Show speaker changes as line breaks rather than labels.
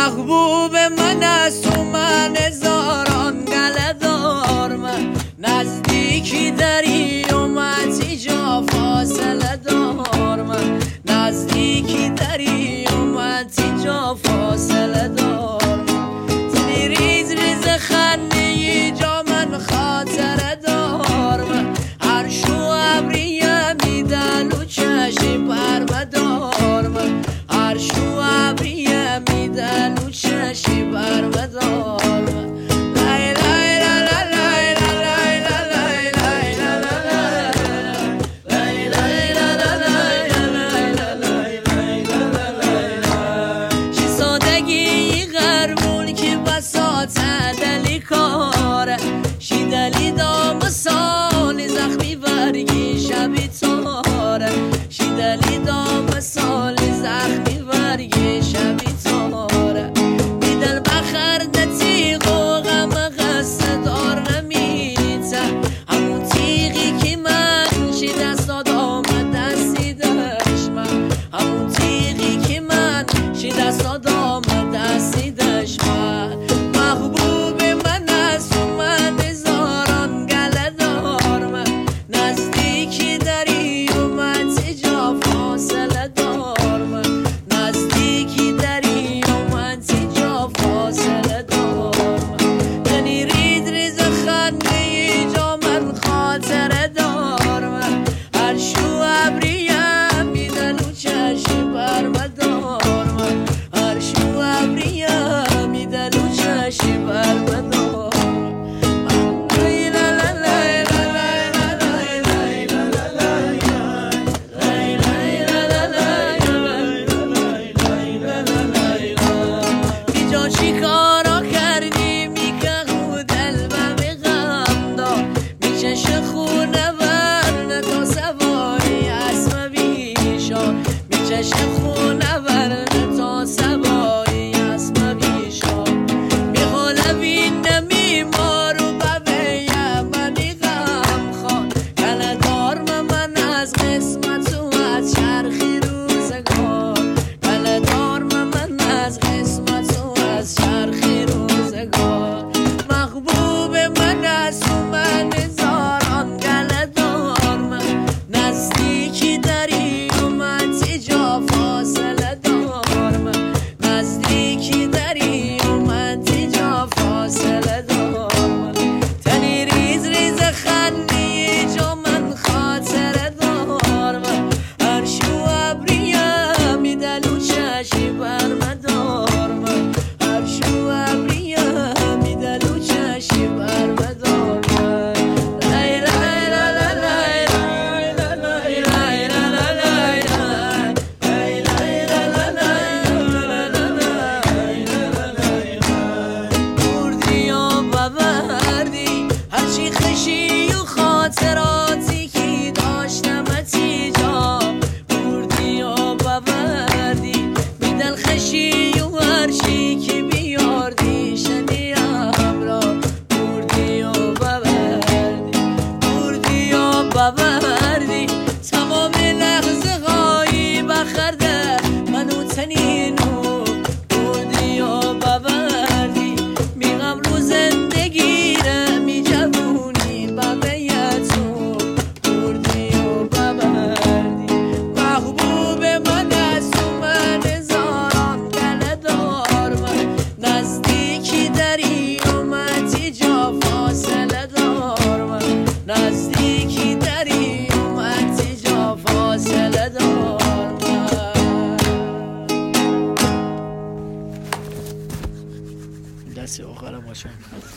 محبوب من است و من هزاران گله دار، من نزدیکی داری و من جا فاصله دار، من نزدیکی داری و من جا فاصله دار، تنی ریز ریز خنده جا من خاطره دار، من عرش و ابریه میدن و چشم پرمدار، من عرش و ابریه میدن و چشم پرمدار، شیدلی دام سال زخمی ورگی شبی تاره، شیدلی دام سال زخمی ورگی شبی تاره، بیدل بخرد تیغ و غم قصد دار نمیته، همون تیغی که من شی دستاد آمد دستیدش، من همون تیغی که من شی دستاد آمد دستیدش، من محبوب من است و من هزاران گله دار، من نزدیکی داری و من جا فاصله دار، من نزدیکی داری و من جا فاصله دار، من تنی ریز ریز خنده جا من خاطره دار، من عرش و ابریه میدن و چشم برمدار، من عرش و ابریه میدن و چشم برمدار. چی کارا کردی میگه خودل به غم دار، میچش خونه ورنه تا سواری اسم بیشار، میچش خونه ورنه تا سواری اسم بیشار، میخولوین نمیمار و ببه منی غم خواه، گله دار من از قسمت و از چرخی روزگار، گله دار من از قسمت و از چرخی روزگار، محبوب من است و من هزاران گله دار، من نزدیکی داری و من جا فاصله دار، من نزدیکی داری و من جا فاصله دار، من تنی ریز ریز خنده جا من خاطره دار، من عرش و ابریه میدن و چشم برمدار، من عرش و ابریه میدن و چشم برمدار، لای لای لای لای لای لای بردی و ببردی هرچی خشی و خاطراتی که داشتم جا، بردی و ببردی میدل خشی و هرچی که بیاردی شنیم را، بردی و ببردی بردی و ببردی تمام لحظه هایی بخرده منو تنینو، بردی و ببردی میغم رو زندگی ره میجوونی ببیتو، بردی و ببردی محبوب من است و من هزاران گله دار، من نزدیکی داری و من جا فاصله دار، من نزدیکی داری و من جا فاصله دار، من دست آخرم باشم.